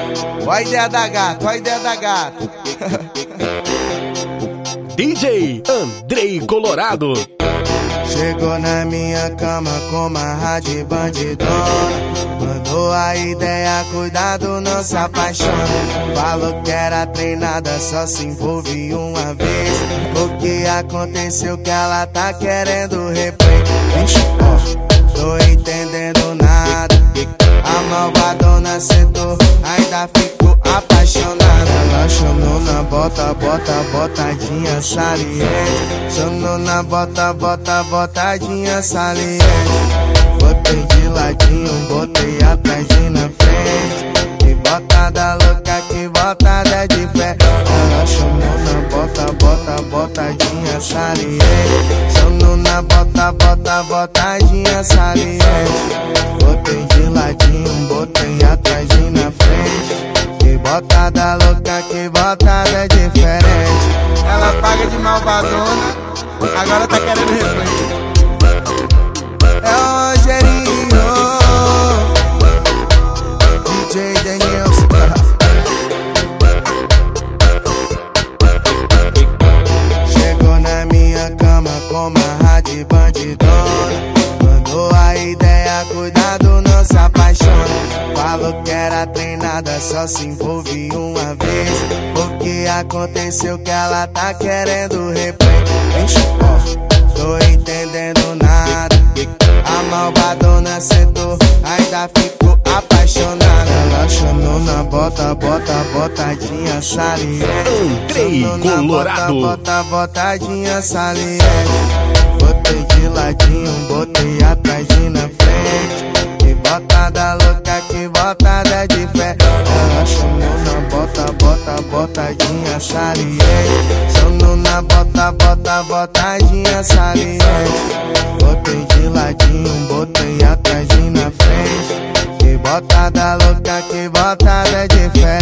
Ó a ideia da gata, ó a ideia da gata. DJ Andrei Colorado. Chegou na minha cama com uma rádio bandidona. Mandou a ideia, cuidado, não se apaixona. Falou que era treinada, só se envolve uma vez. O que aconteceu que ela tá querendo replay? Vixe, ó, tô entendendo nada. A malvadona sentou, ainda ficou apaixonada. Ela chamou na bota, botadinha saliente. Chamou na bota, botadinha saliente. Botei de ladinho, botei atrás e na frente. Que botada louca, que botada de fé. Ela chamou na bota, botadinha saliente. Chamou na bota, botadinha saliente. Botei de ladinho, botei atrás e na frente. Que botada louca, que botada diferente. Ela paga de malvadona, agora tá querendo replay. É o Rogerinho, DJ Denilson. Chegou na minha cama com uma rádio bandidona. Mandou a ideia, cuidado, não se apaixona. Falou que era treinada, só se envolve uma vez. O que aconteceu que ela tá querendo replay? Vixe, ó, tô entendendo nada. A malvadona sentou, ainda ficou apaixonada. Ela chamou na bota, botadinha saliente. Andrei Colorado. Botadinha saliente. Botei de ladinho, botei atrás e na frente. Que botada louca, que botada de fé. Ela chamou na botadinha saliente. Chamou na botadinha saliente. Botei de ladinho, botei atrás e na frente. Que botada louca, que botada de fé.